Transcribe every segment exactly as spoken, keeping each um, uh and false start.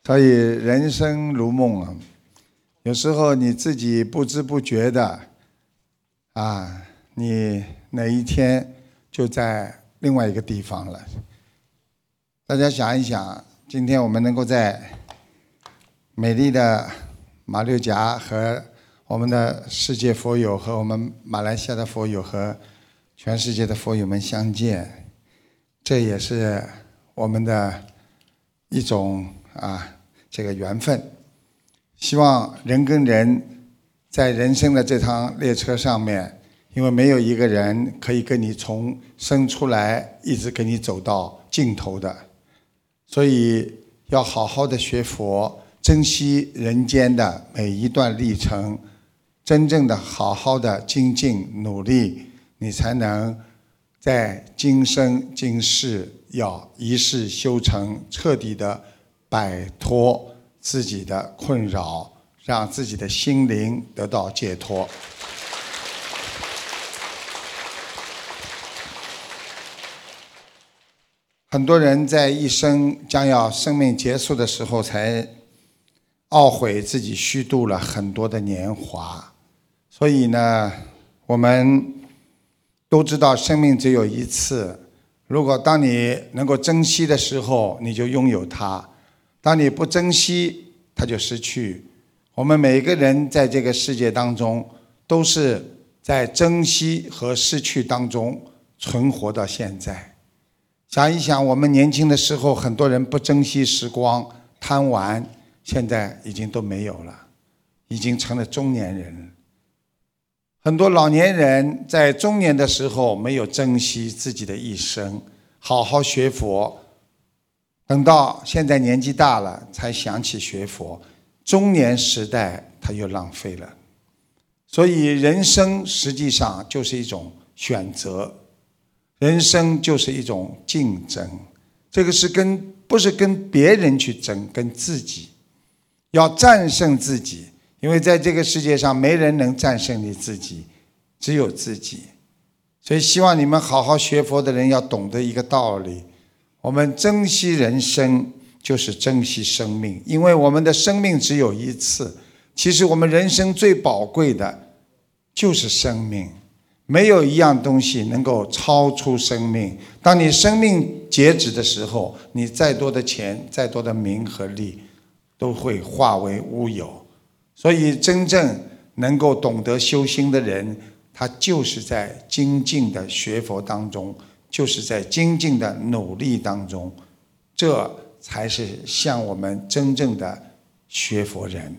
所以人生如梦啊，有时候你自己不知不觉的啊，你哪一天就在另外一个地方了。大家想一想，今天我们能够在美丽的马六甲和我们的世界佛友和我们马来西亚的佛友和全世界的佛友们相见，这也是我们的一种啊这个缘分。希望人跟人在人生的这趟列车上面，因为没有一个人可以跟你从生出来一直跟你走到尽头的，所以要好好的学佛，珍惜人间的每一段历程，真正的好好的精进努力，你才能在今生今世要一世修成，彻底的摆脱自己的困扰，让自己的心灵得到解脱。很多人在一生将要生命结束的时候，才懊悔自己虚度了很多的年华。所以呢，我们都知道生命只有一次，如果当你能够珍惜的时候，你就拥有它；当你不珍惜，它就失去。我们每个人在这个世界当中，都是在珍惜和失去当中存活到现在。想一想，我们年轻的时候，很多人不珍惜时光，贪玩，现在已经都没有了，已经成了中年人。很多老年人在中年的时候没有珍惜自己的一生，好好学佛，等到现在年纪大了才想起学佛，中年时代他又浪费了。所以人生实际上就是一种选择，人生就是一种竞争，这个是跟不是跟别人去争，跟自己要战胜自己。因为在这个世界上没人能战胜你自己，只有自己。所以希望你们好好学佛的人要懂得一个道理，我们珍惜人生就是珍惜生命，因为我们的生命只有一次。其实我们人生最宝贵的就是生命，没有一样东西能够超出生命。当你生命截止的时候，你再多的钱，再多的名和利都会化为乌有。所以真正能够懂得修心的人，他就是在精进的学佛当中，就是在精进的努力当中，这才是像我们真正的学佛人。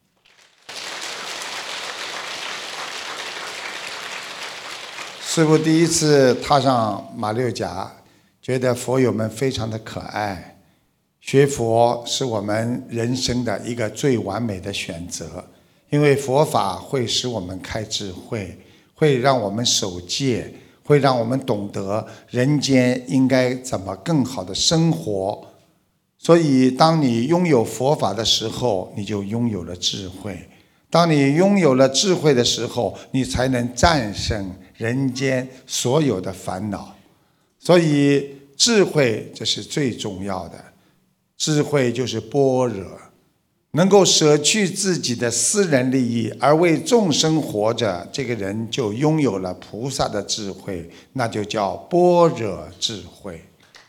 师父第一次踏上马六甲，觉得佛友们非常的可爱。学佛是我们人生的一个最完美的选择，因为佛法会使我们开智慧，会让我们守戒，会让我们懂得人间应该怎么更好的生活。所以当你拥有佛法的时候，你就拥有了智慧。当你拥有了智慧的时候，你才能战胜人间所有的烦恼。所以智慧这是最重要的，智慧就是般若，能够舍去自己的私人利益而为众生活着，这个人就拥有了菩萨的智慧，那就叫般若智慧。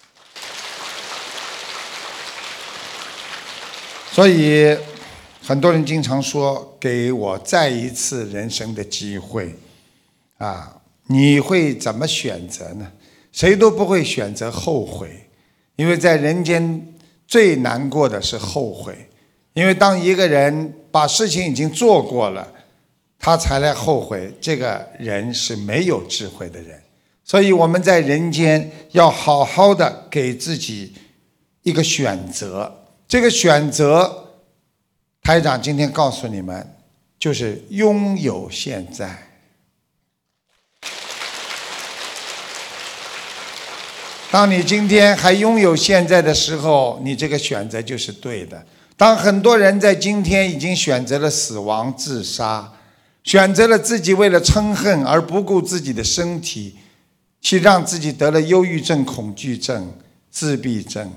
所以很多人经常说，给我再一次人生的机会啊，你会怎么选择呢？谁都不会选择后悔，因为在人间最难过的是后悔。因为当一个人把事情已经做过了，他才来后悔，这个人是没有智慧的人。所以我们在人间要好好的给自己一个选择，这个选择台长今天告诉你们，就是拥有现在。当你今天还拥有现在的时候，你这个选择就是对的。当很多人在今天已经选择了死亡自杀，选择了自己为了嗔恨而不顾自己的身体，去让自己得了忧郁症、恐惧症、自闭症，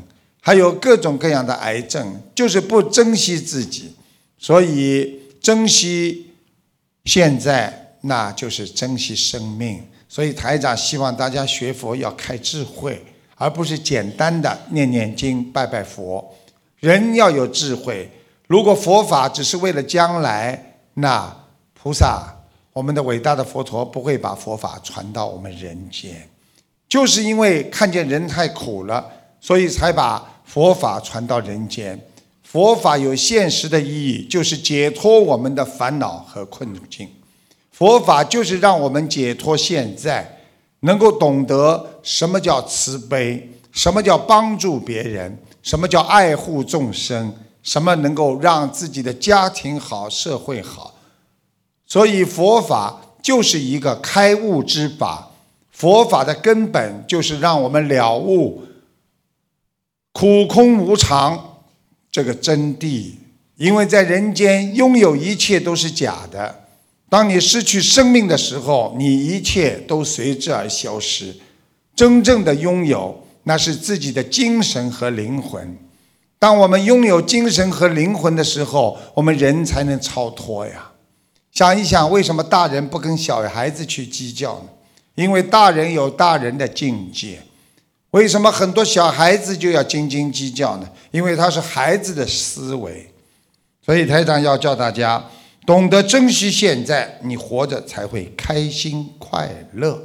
还有各种各样的癌症，就是不珍惜自己。所以珍惜现在，那就是珍惜生命。所以台长希望大家学佛要开智慧，而不是简单的念念经拜拜佛。人要有智慧，如果佛法只是为了将来，那菩萨，我们的伟大的佛陀不会把佛法传到我们人间。就是因为看见人太苦了，所以才把佛法传到人间。佛法有现实的意义，就是解脱我们的烦恼和困境。佛法就是让我们解脱现在，能够懂得什么叫慈悲，什么叫帮助别人，什么叫爱护众生，什么能够让自己的家庭好，社会好。所以佛法就是一个开悟之法，佛法的根本就是让我们了悟苦空无常这个真谛。因为在人间拥有一切都是假的，当你失去生命的时候，你一切都随之而消失。真正的拥有，那是自己的精神和灵魂。当我们拥有精神和灵魂的时候，我们人才能超脱呀。想一想，为什么大人不跟小孩子去计较呢？因为大人有大人的境界。为什么很多小孩子就要斤斤计较呢？因为他是孩子的思维。所以台长要教大家懂得珍惜现在，你活着才会开心快乐。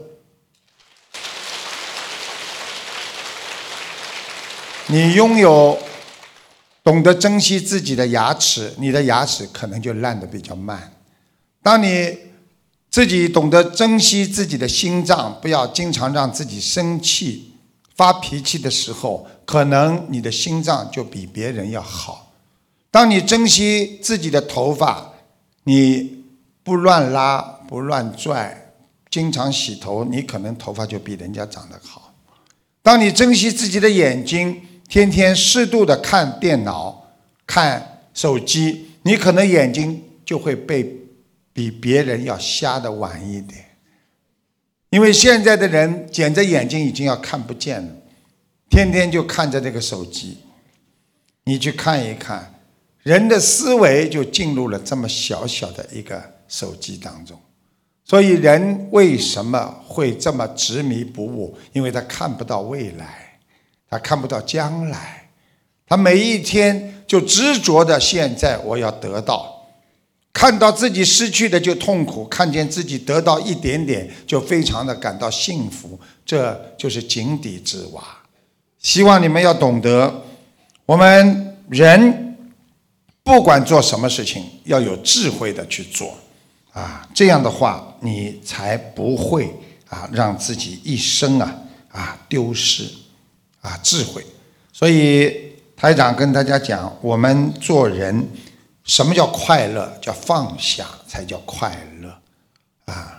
你拥有懂得珍惜自己的牙齿，你的牙齿可能就烂得比较慢。当你自己懂得珍惜自己的心脏，不要经常让自己生气发脾气的时候，可能你的心脏就比别人要好。当你珍惜自己的头发，你不乱拉不乱拽，经常洗头，你可能头发就比人家长得好。当你珍惜自己的眼睛，天天适度的看电脑看手机，你可能眼睛就会被比别人要瞎的晚一点。因为现在的人茧着眼睛已经要看不见了，天天就看着这个手机。你去看一看，人的思维就进入了这么小小的一个手机当中。所以人为什么会这么执迷不悟？因为他看不到未来，他看不到将来，他每一天就执着的现在我要得到，看到自己失去的就痛苦，看见自己得到一点点就非常的感到幸福，这就是井底之蛙。希望你们要懂得，我们人不管做什么事情要有智慧的去做啊，这样的话你才不会啊让自己一生啊啊丢失啊智慧。所以台长跟大家讲，我们做人什么叫快乐？叫放下才叫快乐啊！